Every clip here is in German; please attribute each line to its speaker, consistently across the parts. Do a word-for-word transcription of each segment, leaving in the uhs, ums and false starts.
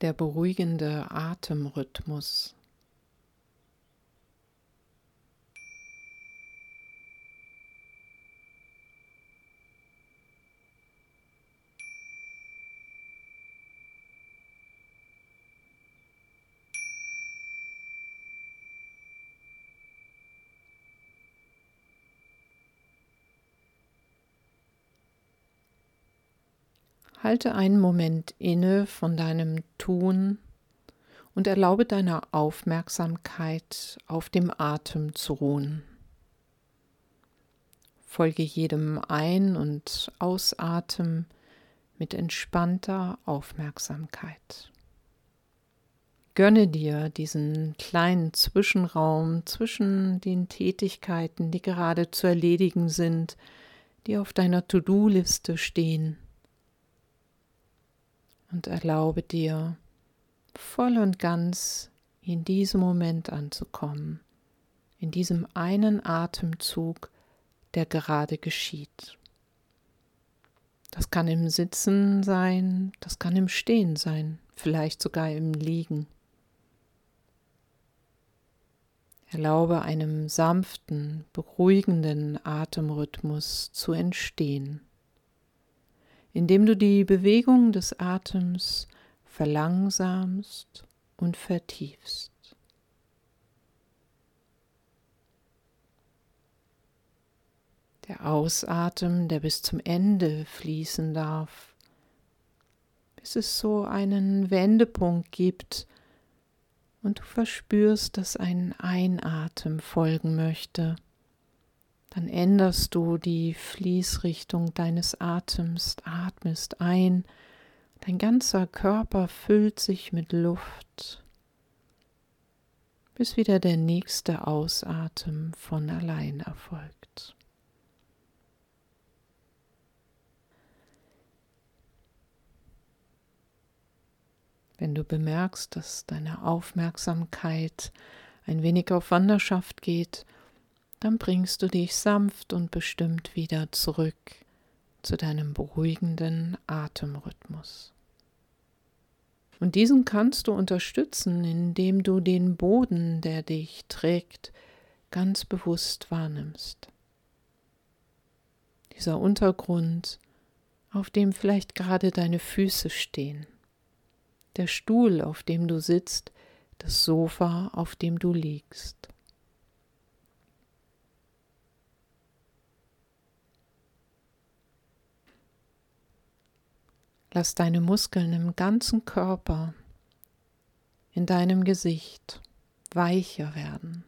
Speaker 1: Der beruhigende Atemrhythmus. Halte einen Moment inne von deinem Tun und erlaube deiner Aufmerksamkeit auf dem Atem zu ruhen. Folge jedem Ein- und Ausatmen mit entspannter Aufmerksamkeit. Gönne dir diesen kleinen Zwischenraum zwischen den Tätigkeiten, die gerade zu erledigen sind, die auf deiner To-Do-Liste stehen. Und erlaube dir, voll und ganz in diesem Moment anzukommen, in diesem einen Atemzug, der gerade geschieht. Das kann im Sitzen sein, das kann im Stehen sein, vielleicht sogar im Liegen. Erlaube einem sanften, beruhigenden Atemrhythmus zu entstehen, indem du die Bewegung des Atems verlangsamst und vertiefst. Der Ausatmen, der bis zum Ende fließen darf, bis es so einen Wendepunkt gibt und du verspürst, dass ein Einatmen folgen möchte. Dann änderst du die Fließrichtung deines Atems, atmest ein, dein ganzer Körper füllt sich mit Luft, bis wieder der nächste Ausatmen von allein erfolgt. Wenn du bemerkst, dass deine Aufmerksamkeit ein wenig auf Wanderschaft geht, dann bringst du dich sanft und bestimmt wieder zurück zu deinem beruhigenden Atemrhythmus. Und diesen kannst du unterstützen, indem du den Boden, der dich trägt, ganz bewusst wahrnimmst. Dieser Untergrund, auf dem vielleicht gerade deine Füße stehen, der Stuhl, auf dem du sitzt, das Sofa, auf dem du liegst. Lass deine Muskeln im ganzen Körper, in deinem Gesicht weicher werden.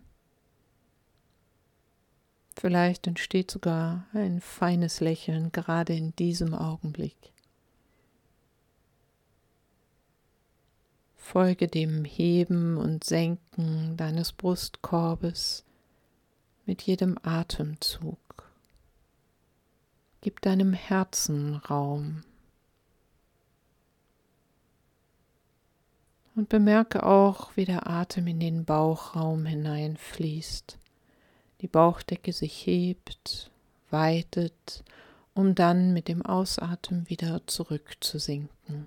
Speaker 1: Vielleicht entsteht sogar ein feines Lächeln gerade in diesem Augenblick. Folge dem Heben und Senken deines Brustkorbes mit jedem Atemzug. Gib deinem Herzen Raum. Und bemerke auch, wie der Atem in den Bauchraum hineinfließt. Die Bauchdecke sich hebt, weitet, um dann mit dem Ausatmen wieder zurückzusinken.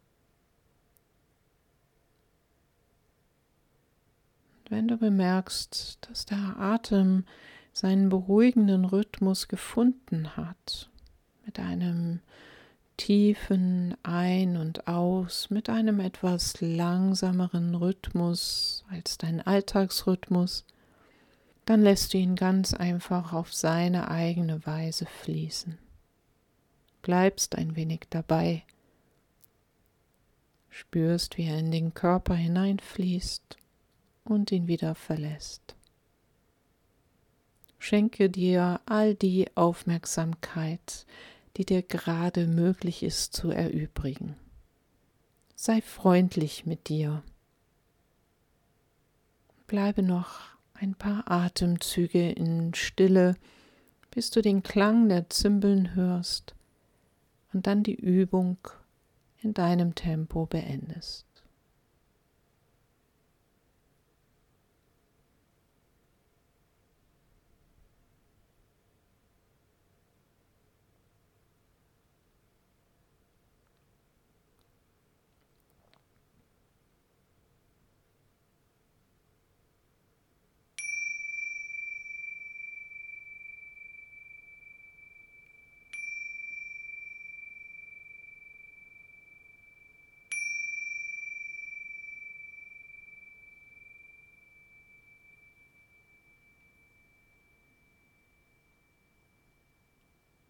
Speaker 1: Wenn du bemerkst, dass der Atem seinen beruhigenden Rhythmus gefunden hat, mit einem tiefen Ein- und Aus, mit einem etwas langsameren Rhythmus als dein Alltagsrhythmus, dann lässt du ihn ganz einfach auf seine eigene Weise fließen. Bleibst ein wenig dabei, spürst, wie er in den Körper hineinfließt und ihn wieder verlässt. Schenke dir all die Aufmerksamkeit, die dir gerade möglich ist zu erübrigen. Sei freundlich mit dir. Bleibe noch ein paar Atemzüge in Stille, bis du den Klang der Zimbeln hörst und dann die Übung in deinem Tempo beendest.